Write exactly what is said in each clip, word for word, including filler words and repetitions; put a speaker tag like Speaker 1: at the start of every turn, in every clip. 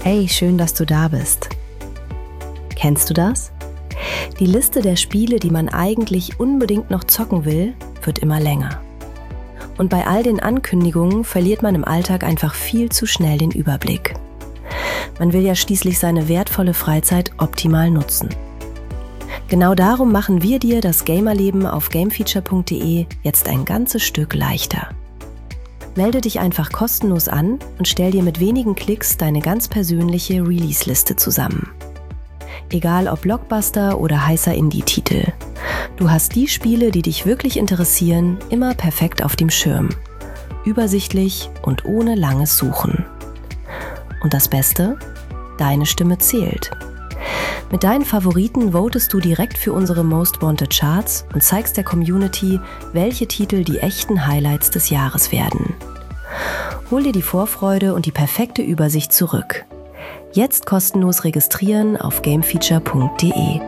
Speaker 1: Hey, schön, dass du da bist. Kennst du das? Die Liste der Spiele, die man eigentlich unbedingt noch zocken will, wird immer länger. Und bei all den Ankündigungen verliert man im Alltag einfach viel zu schnell den Überblick. Man will ja schließlich seine wertvolle Freizeit optimal nutzen. Genau darum machen wir dir das Gamerleben auf gamefeature punkt de jetzt ein ganzes Stück leichter. Melde dich einfach kostenlos an und stell dir mit wenigen Klicks deine ganz persönliche Release-Liste zusammen. Egal ob Blockbuster oder heißer Indie-Titel. Du hast die Spiele, die dich wirklich interessieren, immer perfekt auf dem Schirm. Übersichtlich und ohne langes Suchen. Und das Beste? Deine Stimme zählt. Mit deinen Favoriten votest du direkt für unsere Most Wanted Charts und zeigst der Community, welche Titel die echten Highlights des Jahres werden. Hol dir die Vorfreude und die perfekte Übersicht zurück. Jetzt kostenlos registrieren auf gamefeature punkt de.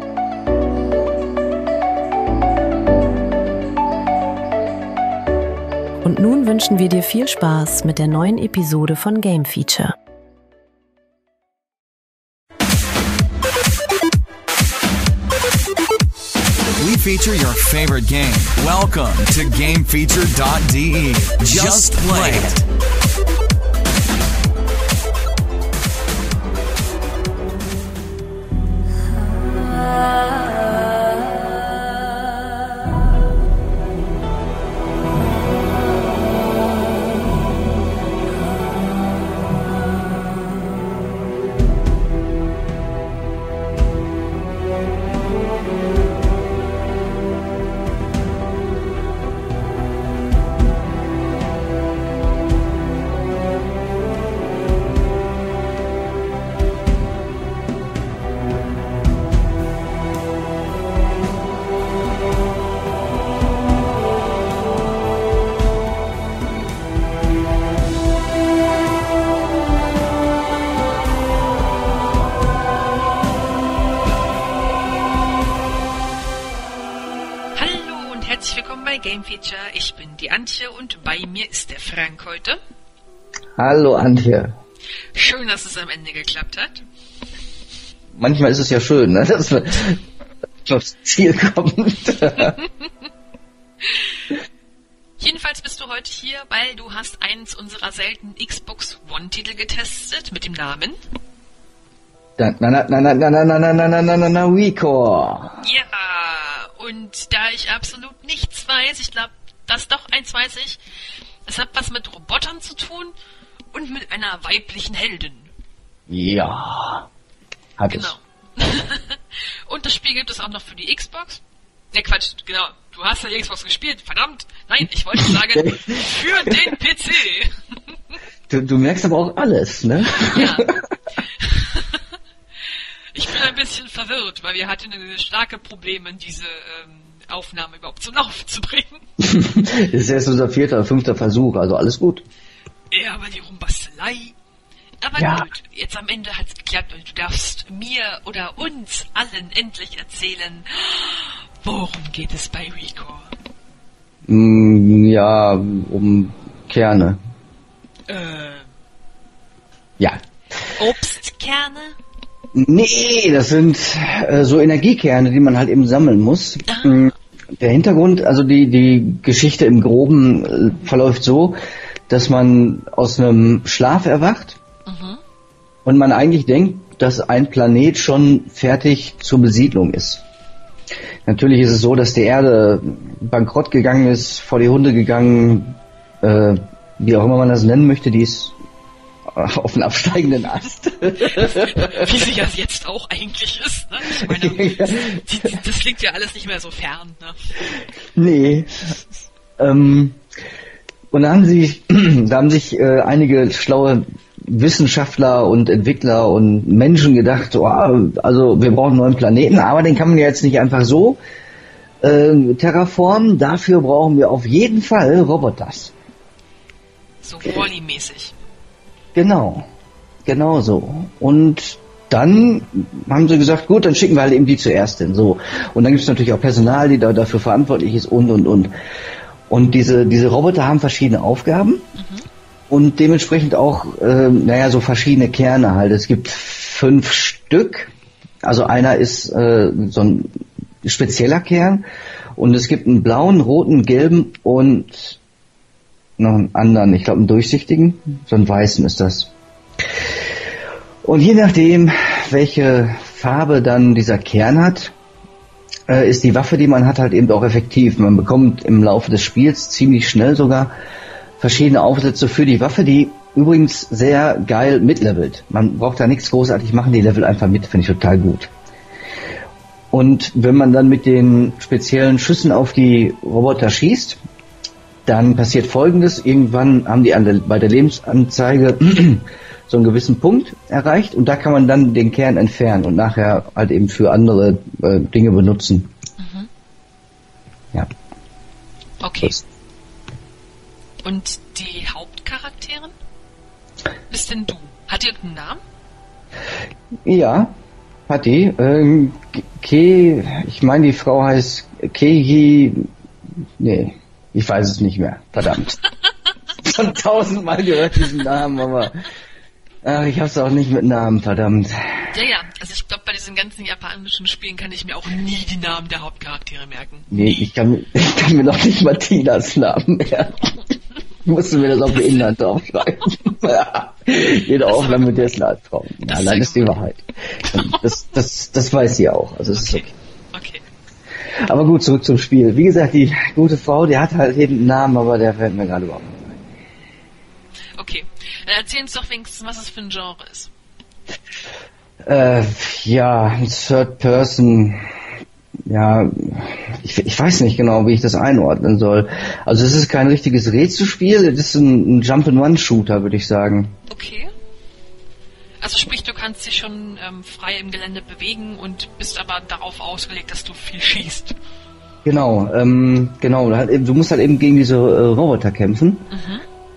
Speaker 1: Und nun wünschen wir dir viel Spaß mit der neuen Episode von Game Feature.
Speaker 2: We feature your favorite game. Welcome to game feature dot de. Just play it.
Speaker 3: Game Feature. Ich bin die Antje und bei mir ist der Frank heute.
Speaker 4: Hallo Antje.
Speaker 3: Schön, dass es am Ende geklappt hat.
Speaker 4: Manchmal ist es ja schön, ne, dass man aufs Ziel kommt.
Speaker 3: Jedenfalls bist du heute hier, weil du hast eins unserer seltenen Xbox One-Titel getestet mit dem Namen
Speaker 4: Na na na na na na na na na na na na WeCore.
Speaker 3: Ja. Und da ich absolut nichts weiß, ich glaube, das doch eins weiß ich, es hat was mit Robotern zu tun und mit einer weiblichen Heldin.
Speaker 4: Ja, hat
Speaker 3: genau.
Speaker 4: es.
Speaker 3: Und das Spiel gibt es auch noch für die Xbox. Ne, Quatsch, genau. Du hast ja die Xbox gespielt, verdammt. Nein, ich wollte sagen, für den P C.
Speaker 4: Du, du merkst aber auch alles, ne?
Speaker 3: Ja. Ich bin ein bisschen verwirrt, weil wir hatten starke Probleme, diese ähm, Aufnahme überhaupt zum Laufen zu bringen.
Speaker 4: Das ist erst unser vierter oder fünfter Versuch, also alles gut.
Speaker 3: Ja, aber die Rumbastelei. Aber
Speaker 4: ja.
Speaker 3: Gut, jetzt am Ende hat's geklappt und du darfst mir oder uns allen endlich erzählen, worum geht es bei WeCore?
Speaker 4: Mm, ja, um Kerne.
Speaker 3: Äh.
Speaker 4: Ja.
Speaker 3: Obstkerne?
Speaker 4: Nee, das sind äh, so Energiekerne, die man halt eben sammeln muss.
Speaker 3: Ah.
Speaker 4: Der Hintergrund, also die die Geschichte im Groben äh, verläuft so, dass man aus einem Schlaf erwacht
Speaker 3: Mhm.
Speaker 4: und man eigentlich denkt, dass ein Planet schon fertig zur Besiedlung ist. Natürlich ist es so, dass die Erde bankrott gegangen ist, vor die Hunde gegangen, äh, wie auch immer man das nennen möchte, die ist auf einen absteigenden Ast.
Speaker 3: Wie sie ja jetzt auch eigentlich ist, ne? Ich meine, die, die, das klingt ja alles nicht mehr so fern, ne?
Speaker 4: Nee. Ähm, und da haben sich, da haben sich äh, einige schlaue Wissenschaftler und Entwickler und Menschen gedacht, oh, also wir brauchen einen neuen Planeten, aber den kann man ja jetzt nicht einfach so äh, terraformen. Dafür brauchen wir auf jeden Fall Roboters.
Speaker 3: So Wall-E-mäßig.
Speaker 4: Genau, genau so. Und dann haben sie gesagt, gut, dann schicken wir halt eben die zuerst hin. So. Und dann gibt es natürlich auch Personal, die da dafür verantwortlich ist und, und, und. Und diese, diese Roboter haben verschiedene Aufgaben. Mhm. und dementsprechend auch, äh, naja, so verschiedene Kerne halt. Es gibt fünf Stück. Also einer ist äh, so ein spezieller Kern und es gibt einen blauen, roten, gelben und noch einen anderen, ich glaube einen durchsichtigen, so einen weißen ist das. Und je nachdem, welche Farbe dann dieser Kern hat, äh, ist die Waffe, die man hat, halt eben auch effektiv. Man bekommt im Laufe des Spiels ziemlich schnell sogar verschiedene Aufsätze für die Waffe, die übrigens sehr geil mitlevelt. Man braucht da nichts großartig machen, die level einfach mit, finde ich total gut. Und wenn man dann mit den speziellen Schüssen auf die Roboter schießt, dann passiert Folgendes. Irgendwann haben die an der, bei der Lebensanzeige so einen gewissen Punkt erreicht und da kann man dann den Kern entfernen und nachher halt eben für andere äh, Dinge benutzen.
Speaker 3: Mhm.
Speaker 4: Ja.
Speaker 3: Okay. Das. Und die Hauptcharakterin? Bist denn du? Hat die irgendeinen Namen?
Speaker 4: Ja, hat die. Ähm, Ke, ich meine, die Frau heißt Keiji. Nee, ich weiß es nicht mehr. Verdammt. Schon tausendmal gehört diesen Namen, aber ach, ich hab's auch nicht mit Namen, verdammt.
Speaker 3: Ja, ja, also ich glaube, bei diesen ganzen japanischen Spielen kann ich mir auch nie die Namen der Hauptcharaktere merken.
Speaker 4: Nee, ich kann, ich kann mir noch nicht mal Tinas Namen merken. Ich musste mir das auf die Inhalte aufschreiben. Ja, jede Aufnahme mit dessen Albtraum. Ja, nein, das ist die Wahrheit. Das, das, das weiß sie auch. Also es
Speaker 3: okay.
Speaker 4: ist
Speaker 3: Okay.
Speaker 4: okay. Aber gut, zurück zum Spiel. Wie gesagt, die gute Frau, die hat halt eben einen Namen, aber der fällt mir gerade überhaupt nicht ein.
Speaker 3: Okay. Dann erzähl uns doch wenigstens, was es für ein Genre ist.
Speaker 4: Äh, ja, Third Person. Ja, ich, ich weiß nicht genau, wie ich das einordnen soll. Also es ist kein richtiges Rätselspiel, es ist ein, ein Jump-and-Run-Shooter, würde ich sagen.
Speaker 3: Okay. Also sprich, du kannst dich schon ähm, frei im Gelände bewegen und bist aber darauf ausgelegt, dass du viel schießt.
Speaker 4: Genau, ähm, genau. Du musst halt eben gegen diese äh, Roboter kämpfen.
Speaker 3: Mhm.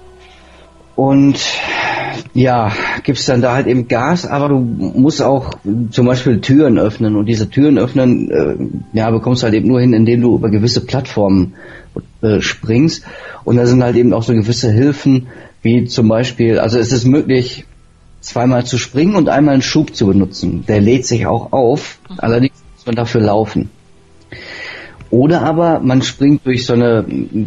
Speaker 4: Und ja, gibst dann da halt eben Gas, aber du musst auch zum Beispiel Türen öffnen und diese Türen öffnen, äh, ja, bekommst du halt eben nur hin, indem du über gewisse Plattformen äh, springst und da sind halt eben auch so gewisse Hilfen, wie zum Beispiel, also es ist möglich, zweimal zu springen und einmal einen Schub zu benutzen. Der lädt sich auch auf, mhm. allerdings muss man dafür laufen. Oder aber man springt durch so eine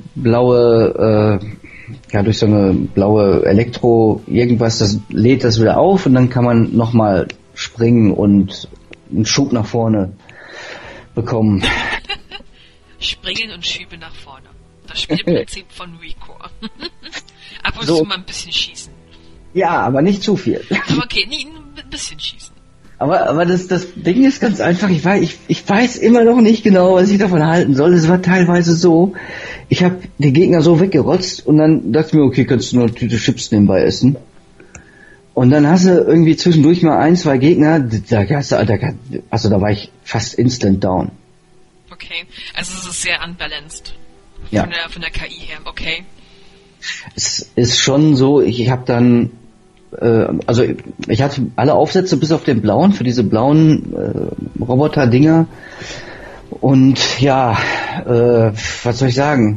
Speaker 4: blaue äh, ja, durch so eine blaue Elektro irgendwas, das lädt das wieder auf und dann kann man nochmal springen und einen Schub nach vorne bekommen.
Speaker 3: Springen und Schübe nach vorne. Das Spielprinzip von Recore. Ab und
Speaker 4: so.
Speaker 3: zu mal ein bisschen schießen.
Speaker 4: Ja, aber nicht zu viel.
Speaker 3: Aber okay, nie, ein bisschen schießen.
Speaker 4: Aber, aber das, das Ding ist ganz einfach, ich weiß, ich, ich weiß immer noch nicht genau, was ich davon halten soll. Es war teilweise so, ich habe die Gegner so weggerotzt und dann dachte ich mir, okay, kannst du noch eine Tüte Chips nebenbei essen. Und dann hast du irgendwie zwischendurch mal ein, zwei Gegner, da, hast du, da, also da war ich fast instant down.
Speaker 3: Okay, also es ist sehr unbalanced. Von,
Speaker 4: ja.
Speaker 3: der, von der K I her, okay.
Speaker 4: Es ist schon so, ich, ich habe dann also ich hatte alle Aufsätze bis auf den blauen, für diese blauen äh, Roboter-Dinger und ja, äh, was soll ich sagen,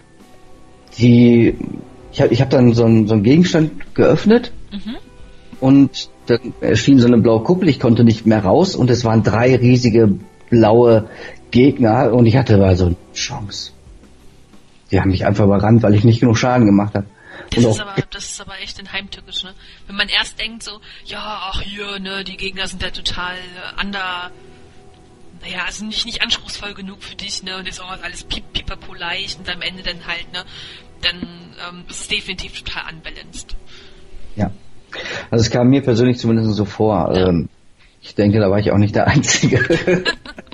Speaker 4: die ich habe ich hab dann so einen so einen Gegenstand geöffnet mhm. und dann erschien so eine blaue Kuppel, ich konnte nicht mehr raus und es waren drei riesige blaue Gegner und ich hatte also eine Chance. Die haben mich einfach überrannt, weil ich nicht genug Schaden gemacht habe.
Speaker 3: Das ist, aber, das ist aber echt ein Heimtückisch, ne? Wenn man erst denkt so, ja, ach hier, ne, die Gegner sind ja total äh, under, naja, also nicht, nicht anspruchsvoll genug für dich, ne, und ist auch alles piep, pipapo leicht und am Ende dann halt, ne, dann ähm, ist es definitiv total unbalanced.
Speaker 4: Ja, also es kam mir persönlich zumindest so vor. Ja. Ähm, ich denke, da war ich auch nicht der Einzige.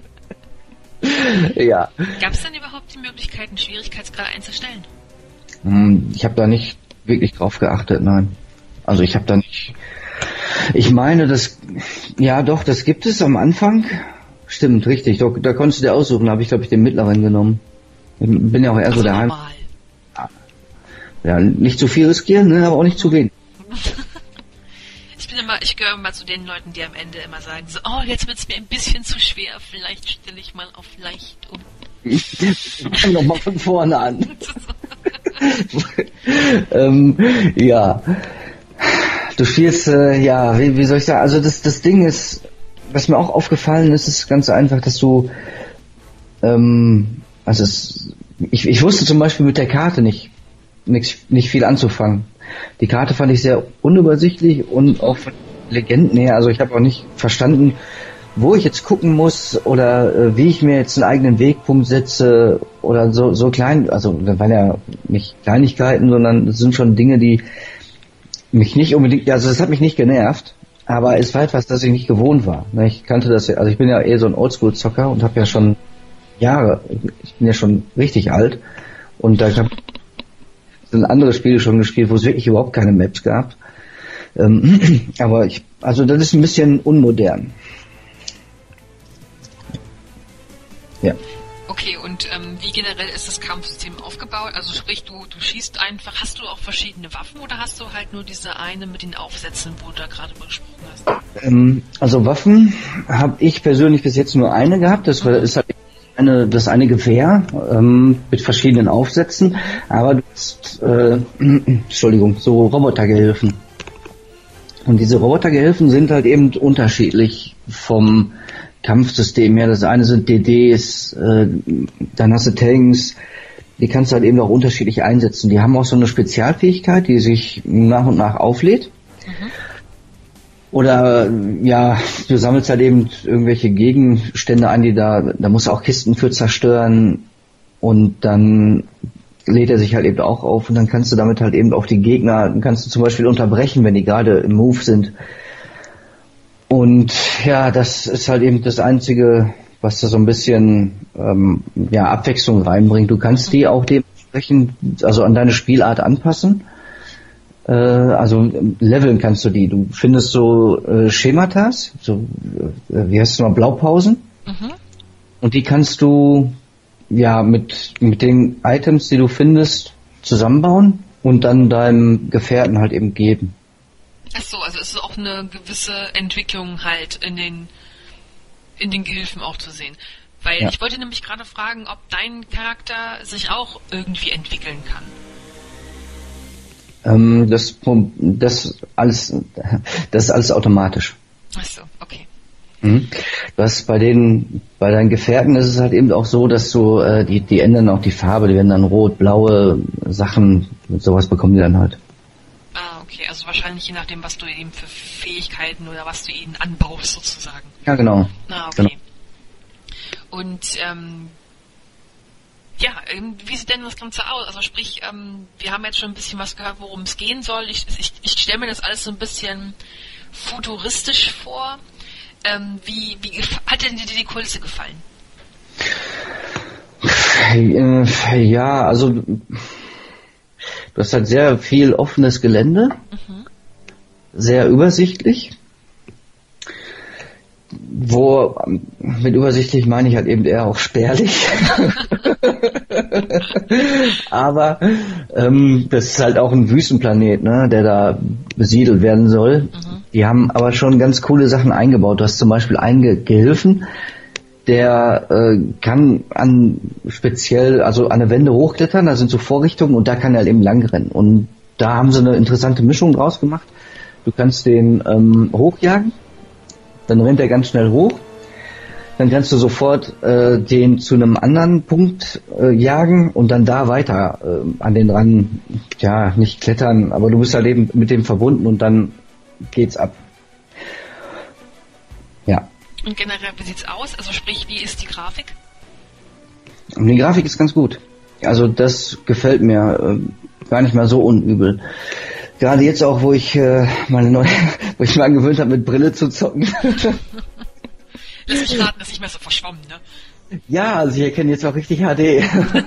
Speaker 4: Ja.
Speaker 3: Gab es denn überhaupt die Möglichkeit, einen Schwierigkeitsgrad einzustellen?
Speaker 4: Ich habe da nicht wirklich drauf geachtet, nein. Also ich habe da nicht... Ich meine, das... Ja doch, das gibt es am Anfang. Stimmt, richtig. Da, da konntest du dir aussuchen. Da habe ich, glaube ich, den mittleren genommen. Ich bin ja auch eher so der Heim... Ja, nicht zu viel riskieren, ne, aber auch nicht zu wenig.
Speaker 3: Ich bin immer, ich gehöre immer zu den Leuten, die am Ende immer sagen so, oh, jetzt wird's mir ein bisschen zu schwer, vielleicht stelle ich mal auf leicht um.
Speaker 4: Fang doch mal von vorne an. ähm, ja. Du spielst, äh, ja, wie, wie soll ich sagen, also das, das Ding ist, was mir auch aufgefallen ist, ist ganz einfach, dass du, ähm, also es, ich, ich wusste zum Beispiel mit der Karte nicht, nicht, nicht viel anzufangen. Die Karte fand ich sehr unübersichtlich und auch von Legenden her, also ich habe auch nicht verstanden, wo ich jetzt gucken muss oder äh, wie ich mir jetzt einen eigenen Wegpunkt setze oder so, so klein, also das waren ja nicht Kleinigkeiten, sondern es sind schon Dinge, die mich nicht unbedingt, also das hat mich nicht genervt, aber es war etwas, das ich nicht gewohnt war. Ich kannte das ja, also ich bin ja eher so ein Oldschool-Zocker und habe ja schon Jahre, ich bin ja schon richtig alt und da habe sind andere Spiele schon gespielt, wo es wirklich überhaupt keine Maps gab. Ähm, aber ich, also das ist ein bisschen unmodern. Ja.
Speaker 3: Okay, und ähm, wie generell ist das Kampfsystem aufgebaut? Also sprich, du, du schießt einfach, hast du auch verschiedene Waffen oder hast du halt nur diese eine mit den Aufsätzen, wo du da gerade über gesprochen hast?
Speaker 4: Ähm, also Waffen habe ich persönlich bis jetzt nur eine gehabt, das war, ist halt eine, das eine Gewehr ähm, mit verschiedenen Aufsätzen, aber du hast, äh, Entschuldigung, so Robotergehilfen. Und diese Robotergehilfen sind halt eben unterschiedlich vom Kampfsystem her. Das eine sind D Ds, äh, dann hast du Tanks, die kannst du halt eben auch unterschiedlich einsetzen. Die haben auch so eine Spezialfähigkeit, die sich nach und nach auflädt. Mhm. Oder ja, du sammelst halt eben irgendwelche Gegenstände ein, die da, da musst du auch Kisten für zerstören und dann lädt er sich halt eben auch auf und dann kannst du damit halt eben auch die Gegner, kannst du zum Beispiel unterbrechen, wenn die gerade im Move sind. Und ja, das ist halt eben das Einzige, was da so ein bisschen ähm, ja, Abwechslung reinbringt. Du kannst die auch dementsprechend, also an deine Spielart anpassen. Äh, also leveln kannst du die. Du findest so äh, Schematas, so äh, wie heißt es mal, Blaupausen. Mhm. Und die kannst du ja mit mit den Items, die du findest, zusammenbauen und dann deinem Gefährten halt eben geben.
Speaker 3: Ach so, also ist es auch eine gewisse Entwicklung halt in den in den Gehilfen auch zu sehen. Weil ja. Ich wollte nämlich gerade fragen, ob dein Charakter sich auch irgendwie entwickeln kann.
Speaker 4: Ähm, das das alles das ist alles automatisch.
Speaker 3: Ach so, okay.
Speaker 4: Mhm. Du hast bei den bei deinen Gefährten ist es halt eben auch so, dass du äh, die die ändern auch die Farbe, die werden dann rot, blaue Sachen, sowas bekommen die dann halt.
Speaker 3: Okay, also wahrscheinlich je nachdem, was du eben für Fähigkeiten oder was du ihnen anbaust sozusagen.
Speaker 4: Ja, genau.
Speaker 3: Ah, okay.
Speaker 4: Genau.
Speaker 3: Und ähm, ja, wie sieht denn das Ganze aus? Also sprich, ähm, wir haben jetzt schon ein bisschen was gehört, worum es gehen soll. Ich, ich, ich stelle mir das alles so ein bisschen futuristisch vor. Ähm, wie, wie hat denn dir die Kulisse gefallen?
Speaker 4: Ja, also du hast halt sehr viel offenes Gelände, mhm. sehr übersichtlich. Wo, mit übersichtlich meine ich halt eben eher auch spärlich. Aber ähm, das ist halt auch ein Wüstenplanet, ne, der da besiedelt werden soll. Mhm. Die haben aber schon ganz coole Sachen eingebaut. Du hast zum Beispiel einen Ge- Gehilfen, der äh, kann an speziell, also an eine Wände hochklettern, da sind so Vorrichtungen und da kann er halt eben lang rennen. Und da haben sie eine interessante Mischung draus gemacht. Du kannst den ähm, hochjagen, dann rennt er ganz schnell hoch, dann kannst du sofort äh, den zu einem anderen Punkt äh, jagen und dann da weiter äh, an den ran, ja, nicht klettern, aber du bist halt eben mit dem verbunden und dann geht's ab. Ja.
Speaker 3: Und generell, wie sieht's aus? Also sprich, wie ist die Grafik?
Speaker 4: Und die Grafik ist ganz gut. Also das gefällt mir äh, gar nicht mal so unübel. Gerade jetzt auch, wo ich äh, meine neue, wo ich mir angewöhnt habe, mit Brille zu zocken.
Speaker 3: Lass mich raten, das ist nicht mehr so verschwommen, ne?
Speaker 4: Ja, also ich erkenne jetzt auch richtig H D.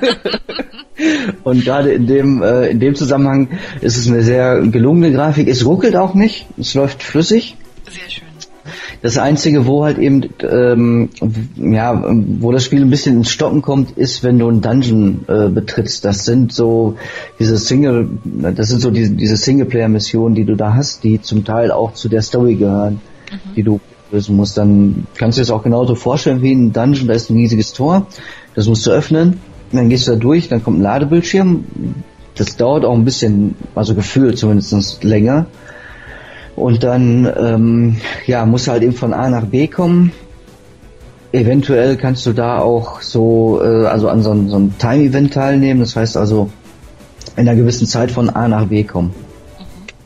Speaker 4: Und gerade in dem äh, in dem Zusammenhang ist es eine sehr gelungene Grafik. Es ruckelt auch nicht, es läuft flüssig.
Speaker 3: Sehr schön.
Speaker 4: Das Einzige, wo halt eben, ähm, ja, wo das Spiel ein bisschen ins Stocken kommt, ist, wenn du einen Dungeon äh, betrittst. Das sind so diese Single, das sind so diese, diese Singleplayer-Missionen, die du da hast, die zum Teil auch zu der Story gehören, mhm. die du lösen musst. Dann kannst du dir das auch genauso vorstellen wie ein Dungeon. Da ist ein riesiges Tor, das musst du öffnen, dann gehst du da durch, dann kommt ein Ladebildschirm, das dauert auch ein bisschen, also gefühlt zumindest länger. Und dann, ähm, ja, musst du halt eben von A nach B kommen. Eventuell kannst du da auch so, äh, also an so, so einem Time-Event teilnehmen. Das heißt also, in einer gewissen Zeit von A nach B kommen. Mhm.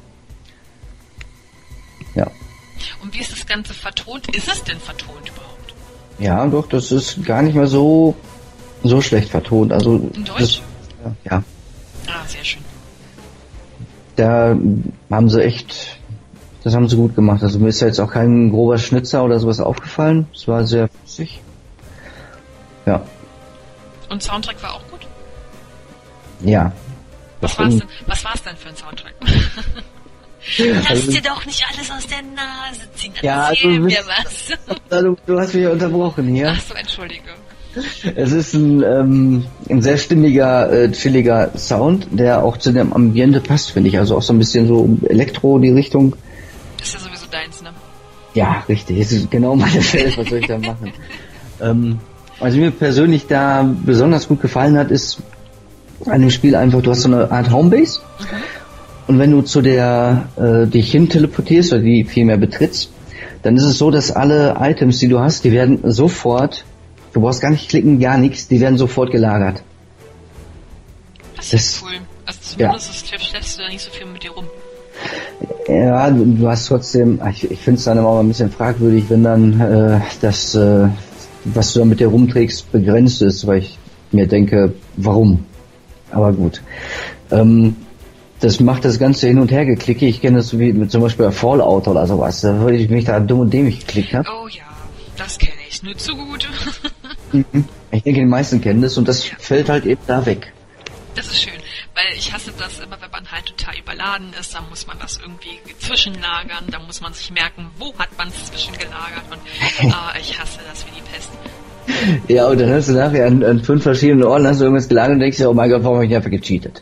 Speaker 4: Ja.
Speaker 3: Und wie ist das Ganze vertont? Ist es denn vertont überhaupt?
Speaker 4: Ja, doch, das ist gar nicht mehr so, so schlecht vertont. Also,
Speaker 3: in Deutsch?
Speaker 4: Das, ja.
Speaker 3: Ah, sehr schön.
Speaker 4: Da haben sie echt, das haben sie gut gemacht. Also mir ist ja jetzt auch kein grober Schnitzer oder sowas aufgefallen. Es war sehr flüssig. Ja.
Speaker 3: Und Soundtrack war auch gut?
Speaker 4: Ja.
Speaker 3: Was war's denn, was war's denn für ein Soundtrack? Lass also, dir doch nicht alles aus der Nase ziehen.
Speaker 4: Ja,
Speaker 3: erzähl
Speaker 4: also,
Speaker 3: mir was.
Speaker 4: Du, du hast mich ja unterbrochen hier.
Speaker 3: Ach so, entschuldige.
Speaker 4: Es ist ein, ähm, ein sehr stimmiger, äh, chilliger Sound, der auch zu dem Ambiente passt, finde ich. Also auch so ein bisschen so Elektro, die Richtung.
Speaker 3: Das ist ja sowieso deins, ne?
Speaker 4: Ja, richtig. Das ist genau meine Welt. Was soll ich da machen? ähm, was mir persönlich da besonders gut gefallen hat, ist an dem Spiel einfach, du hast so eine Art Homebase. Mhm. Und wenn du zu der äh, dich hin teleportierst oder die vielmehr betrittst, dann ist es so, dass alle Items, die du hast, die werden sofort, du brauchst gar nicht klicken, gar nichts, die werden sofort gelagert.
Speaker 3: Das ist das, cool. Also zumindest ja. schleppst du da nicht so viel mit dir rum.
Speaker 4: Ja, du, du hast trotzdem, ich, ich finde es dann immer auch ein bisschen fragwürdig, wenn dann äh, das, äh, was du da mit dir rumträgst, begrenzt ist, weil ich mir denke, warum? Aber gut. Ähm, das macht das Ganze hin und her geklicke. Ich kenne das so wie mit zum Beispiel Fallout oder sowas. Da würde ich mich da dumm und dämlich geklickt habe.
Speaker 3: Oh ja, das kenne ich nur zu gut.
Speaker 4: Ich denke, die meisten kennen das und das ja. fällt halt eben da weg.
Speaker 3: Das ist schön, weil ich hasse das immer, wenn man halt total überladen ist, dann muss man das irgendwie zwischenlagern, dann muss man sich merken, wo hat man es zwischengelagert und äh, ich hasse das wie die Pest.
Speaker 4: Ja, und dann hast du nachher an, an fünf verschiedenen Orten hast du irgendwas gelagert und denkst dir, oh mein Gott, warum habe ich einfach gecheatet?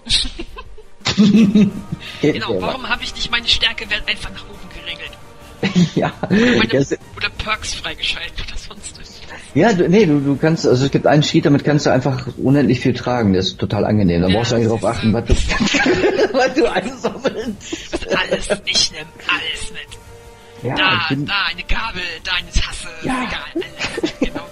Speaker 3: Genau, warum habe ich nicht meine Stärkewert einfach nach oben geregelt?
Speaker 4: Ja.
Speaker 3: Oder, meine, oder Perks freigeschaltet oder sonst was.
Speaker 4: Ja, du, nee, du, du kannst, also es gibt einen Sheet, damit kannst du einfach unendlich viel tragen, der ist total angenehm. Da ja, brauchst du eigentlich drauf achten, was du, was du einsammelst.
Speaker 3: Alles, ich nehm alles mit.
Speaker 4: Ja,
Speaker 3: da,
Speaker 4: bin,
Speaker 3: da eine Gabel, da eine Tasse,
Speaker 4: ja.
Speaker 3: egal, alles, genau.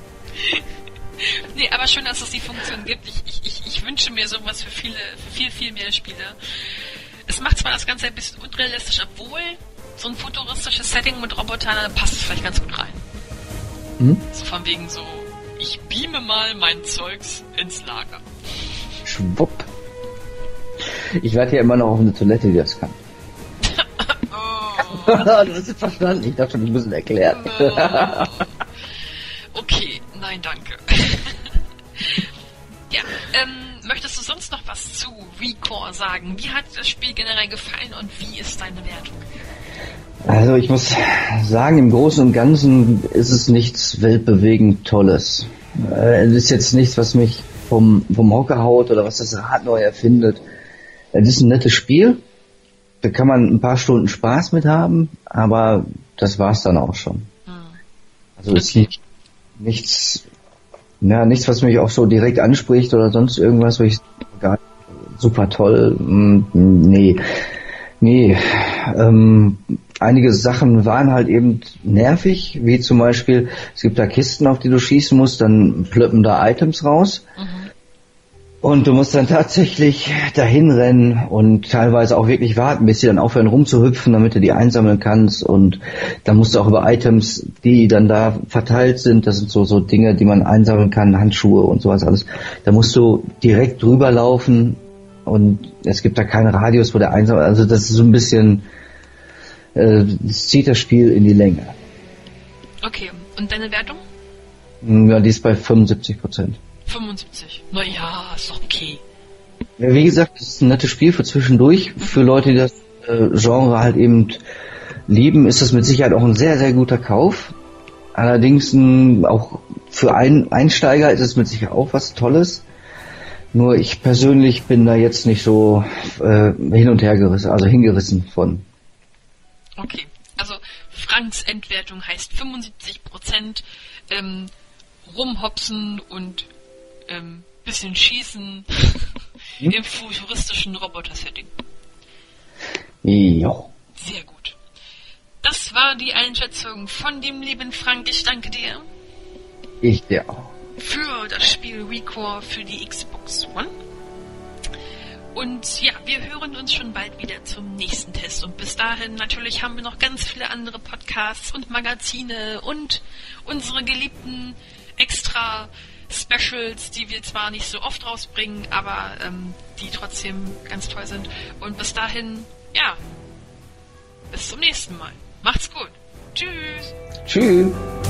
Speaker 3: Nee, aber schön, dass es die Funktion gibt. Ich, ich, ich, ich wünsche mir sowas für viele, für viel, viel mehr Spiele. Es macht zwar das Ganze ein bisschen unrealistisch, obwohl so ein futuristisches Setting mit Robotern, da passt es vielleicht ganz gut rein. Hm? So von wegen so, ich beame mal mein Zeugs ins Lager.
Speaker 4: Schwupp. Ich warte ja immer noch auf eine Toilette, die das kann. Oh. Du hast es verstanden. Ich dachte schon, ich muss es erklären.
Speaker 3: Oh. Okay, nein, danke. Ja, ähm, möchtest du sonst noch was zu Recore sagen? Wie hat das Spiel generell gefallen und wie ist deine Wertung?
Speaker 4: Also ich muss sagen, im Großen und Ganzen ist es nichts weltbewegend Tolles. Äh, es ist jetzt nichts, was mich vom, vom Hocker haut oder was das Rad neu erfindet. Es ist ein nettes Spiel. Da kann man ein paar Stunden Spaß mit haben, aber das war's dann auch schon. Hm. Also es ist nicht, nichts, ja, nichts, was mich auch so direkt anspricht oder sonst irgendwas, wo ich gar super toll, nee, nee, ähm, einige Sachen waren halt eben nervig, wie zum Beispiel, es gibt da Kisten, auf die du schießen musst, dann plöppen da Items raus. Mhm. Und du musst dann tatsächlich dahin rennen und teilweise auch wirklich warten, bis sie dann aufhören rumzuhüpfen, damit du die einsammeln kannst. Und dann musst du auch über Items, die dann da verteilt sind, das sind so so Dinge, die man einsammeln kann, Handschuhe und sowas alles. Da musst du direkt drüber laufen und es gibt da keinen Radius, wo der einsammelt. Also das ist so ein bisschen, äh, das zieht das Spiel in die Länge.
Speaker 3: Okay, und deine Wertung?
Speaker 4: Ja, die ist bei fünfundsiebzig Prozent.
Speaker 3: fünfundsiebzig. Naja, ist doch okay.
Speaker 4: Ja, wie gesagt, es ist ein nettes Spiel für zwischendurch. Für Leute, die das äh, Genre halt eben lieben, ist das mit Sicherheit auch ein sehr, sehr guter Kauf. Allerdings m, auch für ein Einsteiger ist es mit Sicherheit auch was Tolles. Nur ich persönlich bin da jetzt nicht so äh, hin und her gerissen, also hingerissen von.
Speaker 3: Okay, also Franks Endwertung heißt fünfundsiebzig Prozent ähm, rumhopsen und ähm, bisschen schießen hm? im futuristischen Roboter-Setting.
Speaker 4: Ja.
Speaker 3: Sehr gut. Das war die Einschätzung von dem lieben Frank. Ich danke dir.
Speaker 4: Ich dir auch.
Speaker 3: Für das Spiel ReCore für die Xbox One. Und ja, wir hören uns schon bald wieder zum nächsten Test. Und bis dahin natürlich haben wir noch ganz viele andere Podcasts und Magazine und unsere geliebten extra Specials, die wir zwar nicht so oft rausbringen, aber ähm, die trotzdem ganz toll sind. Und bis dahin, ja, bis zum nächsten Mal. Macht's gut. Tschüss.
Speaker 4: Tschüss.